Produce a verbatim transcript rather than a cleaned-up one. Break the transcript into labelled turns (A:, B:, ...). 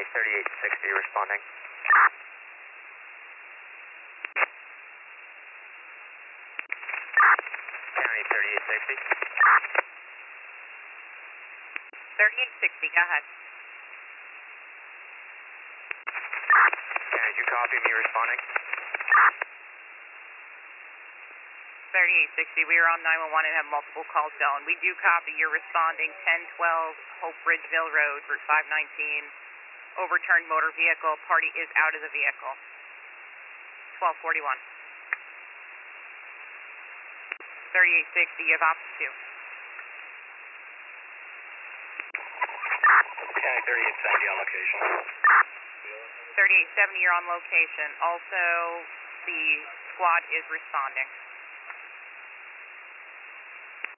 A: thirty-eight sixty responding. County thirty-eight sixty.
B: thirty-eight sixty, go ahead.
A: County, did you copy me responding?
B: thirty-eight sixty, we are on nine one one and have multiple calls zone. We do copy, you're responding ten twelve Hope Bridgeville Road, Route five nineteen, overturned motor vehicle, party is out of the vehicle. twelve forty-one. thirty-eight sixty, you have option two.
A: County thirty-eight seventy on location.
B: thirty-eight seventy, you're on location. Also, the squad is responding.